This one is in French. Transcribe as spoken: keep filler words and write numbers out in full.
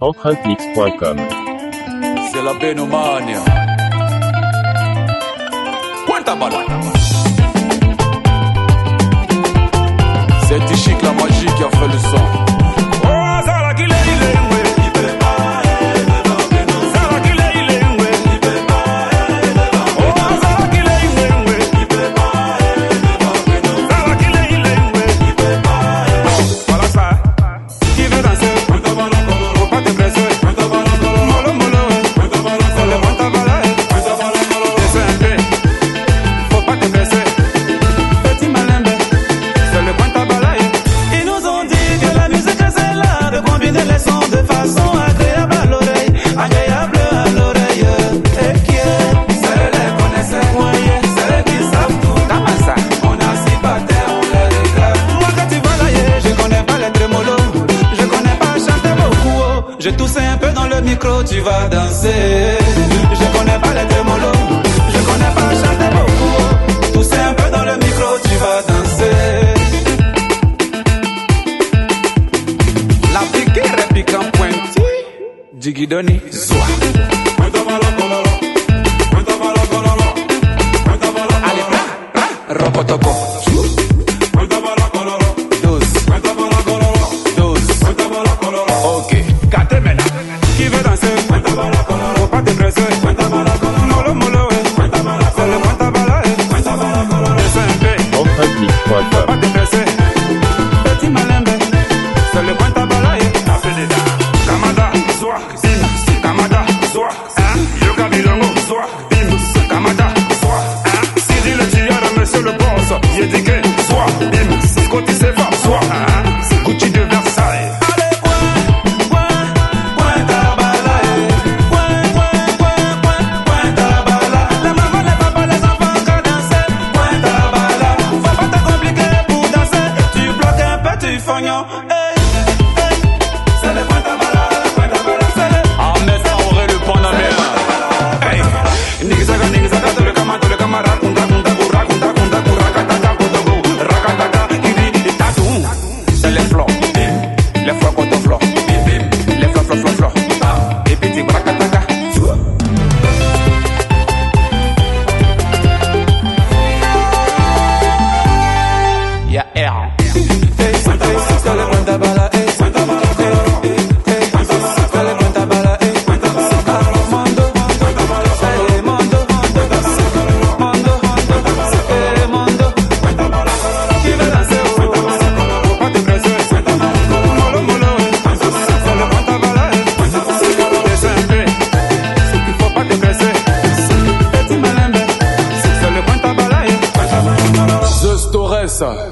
empreinte mix point com. C'est la Benomania. Cuenta bala. C'est Tichik la magie qui a fait le son. Oh, ça la qu'il est, il est, ouais. Je tousse un peu dans le micro, tu vas danser. Je connais pas les trémolos, je connais pas chanter beaucoup. Tousse un peu dans le micro, tu vas danser. La piquée réplique en pointe. Digidoni, zoua. Allez, bra, bra, robotoco. Qui veut danser? Faut pas te presser. Molo molo, c'est le Cuenta Bala. empreinte mix point com. Faut pas te presser. Petit malembe, c'est le Cuenta Bala. Kamada, soa, bim, Kamada, soa, Yoga Bilongo, soa, bim, Kamada, soa, Cyril le tueur, monsieur le boss, Yédiké, soa, bim, Scotty Sefa, soa, Gucci de Versailles. Hey, hey, c'est le Cuenta Bala, Cuenta Bala, c'est le Ahmed Traoré le Panamèen. hey, Nigisaga, Nigisaga, tout le camarade, tout le camarade, Kunda, Kunda, Kura, Kunda, Kunda, Kura, Kataka, Kotogo, Rakataka, Kiri, Tatou. C'est les flots, bim, les flots contre flots, bim, bim, les flots, flots, flots, flots, et petit Rakataka. Y'a R. C'est le Cuenta Bala, eh. Cuenta Bala, eh, eh, eh. C'est le Cuenta Bala, eh. Cuenta Bala, Mondo, Cuenta Bala, eh, Mondo, Mondo, Mondo, eh, Mondo, Cuenta Bala. Qui veut danser? Faut pas te presser. Molo molo, c'est le Cuenta Bala, eh. C'est simple, il faut pas te presser. Petit malembe, c'est le Cuenta Bala, eh. The Stores.